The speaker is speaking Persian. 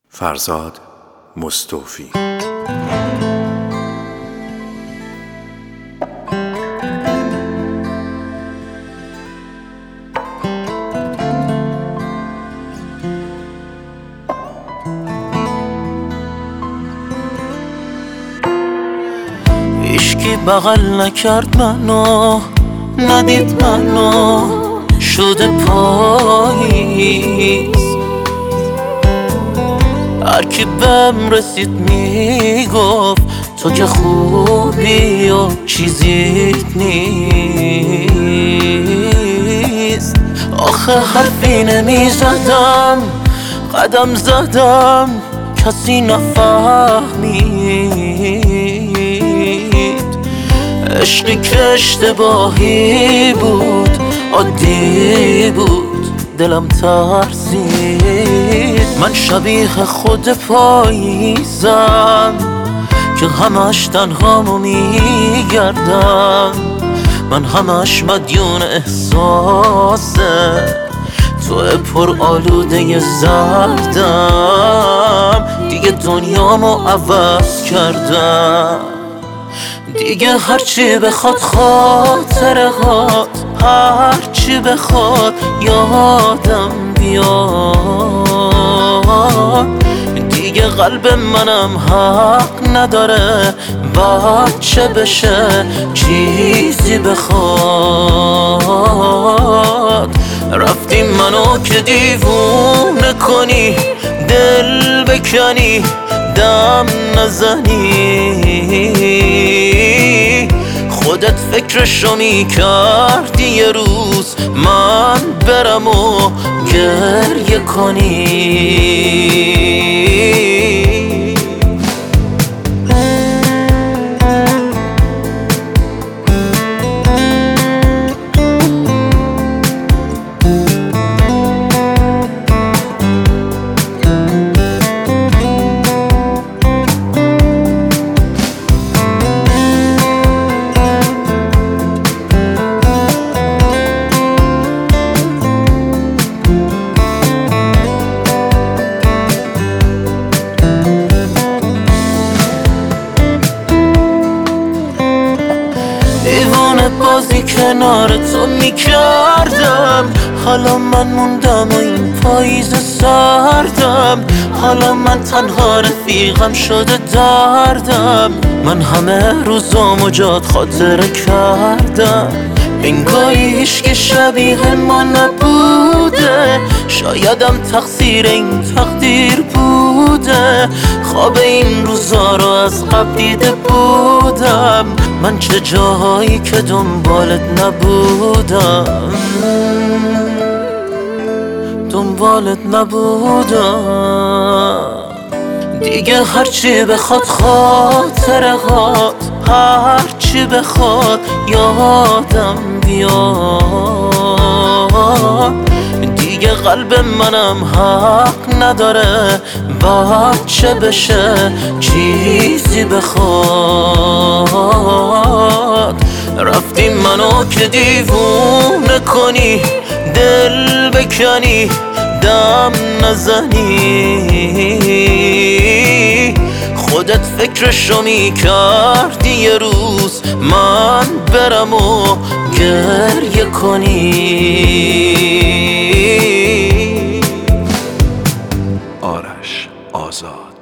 فرزاد مستوفی. هیچکی بغل نکرد منو، ندید منو، شده پاییز. هرکی بهم رسید میگفت تو که خوبی و چیزیت نیست. آخه حرفی نمیزدم، قدم زدم کسی نفهمید. عشقی که اشتباهی بود، عادی بود، دلم ترسید. من شبیه خود پاییزم که همش تنهامو میگردم. من همش مدیون احساسه، تو پر آلوده زردم. دیگه دنیامو عوض کردم، دیگه هرچی بخواد خاطره هات، هرچی بخواد یادم بیاد. دیگه قلب منم حق نداره بچه بشه چیزی بخواد. رفتی منو که دیوونه کنی، دل بکنی، دم نزنی. خودت فکرشو میکردی یه روز من برم و گریه کنی. بازی کنار تو میکردم، حالا من موندم و این پاییز سردم. حالا من تنها رفیقم شده دردم. من همه روزامو جات خاطره کردم، انگاری هیچکی شبیه ما نبوده. شایدم تقصیر این تقدیر بوده، خواب این روزا رو از قبل دیده بودم. من چه جاهایی که دنبالت نبودم، دنبالت نبودم. دیگه هرچی بخواد خاطره هات، هرچی بخواد یادم بیاد. دیگه قلب منم حق نداره بچه بشه چیزی بخواد. رفتی منو که دیوونه کنی، دل بکنی، دم نزنی. خودت فکرشو میکردی یه روز من برم و گریه کنی. آرش آزاد.